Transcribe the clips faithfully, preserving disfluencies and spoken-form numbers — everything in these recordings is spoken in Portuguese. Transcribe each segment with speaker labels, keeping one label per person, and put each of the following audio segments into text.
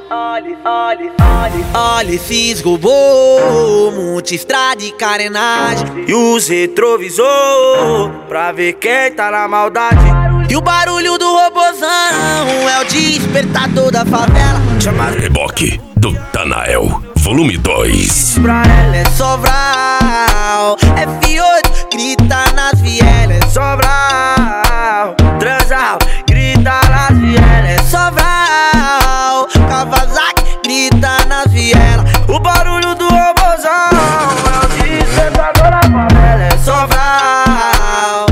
Speaker 1: olhe, olhe, olhe, olhe, fisgo bom, multistrada e carenagem.
Speaker 2: E os retrovisor pra ver quem tá na maldade.
Speaker 1: E o barulho do robozão é o despertador da favela.
Speaker 2: Chama
Speaker 3: Reboque do Tanael, volume dois.
Speaker 1: Pra ela é Sobral, F oito grita nas vielas.
Speaker 2: é Sobral, Transal, grita nas vielas.
Speaker 1: É Sobral, Kawasaki grita nas vielas.
Speaker 2: O barulho do robozão é o despertador da favela. É
Speaker 1: Sobral,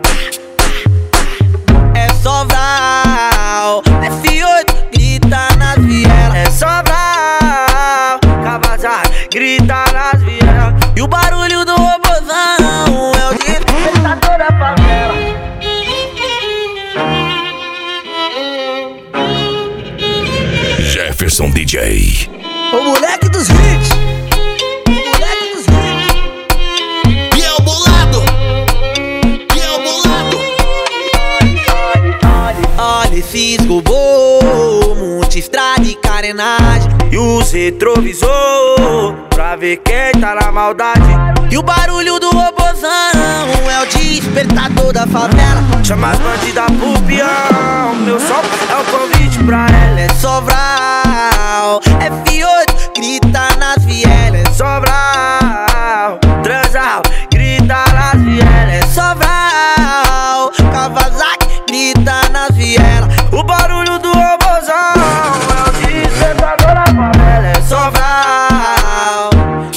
Speaker 1: é Sobral, F oito grita nas vielas.
Speaker 2: É Sobral, Kawasaki, grita nas vielas.
Speaker 1: E o barulho do robozão é o despertador da favela.
Speaker 3: Jefferson D J.
Speaker 1: O moleque dos hits, o moleque dos hits.
Speaker 4: E é o bolado, e é o bolado.
Speaker 1: Olhe, fisgo bom, multistrada e carenagem.
Speaker 2: E os retrovisor pra ver quem tá na maldade.
Speaker 1: E o barulho do robozão é o despertador da favela.
Speaker 2: Chama as bandidas pro peão. Meu som é um convite pra ela.
Speaker 1: É Sobral, F oito grita nas vielas.
Speaker 2: É Sobral, Transal, grita nas vielas.
Speaker 1: É Sobral, Kawasaki grita nas vielas.
Speaker 2: O barulho do robozão é o despertador da favela. É
Speaker 1: Sobral,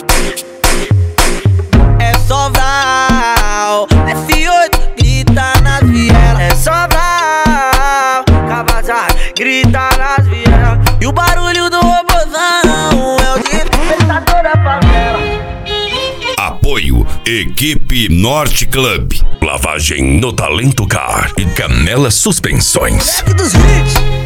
Speaker 1: é Sobral, F oito grita nas vielas.
Speaker 2: É Sobral, Kawasaki, grita nas vielas.
Speaker 1: E o barulho do robozão é o despertador da favela.
Speaker 3: Apoio Equipe Norte Club, lavagem no Talento Car e Canela Suspensões.
Speaker 1: Moleque dos hits.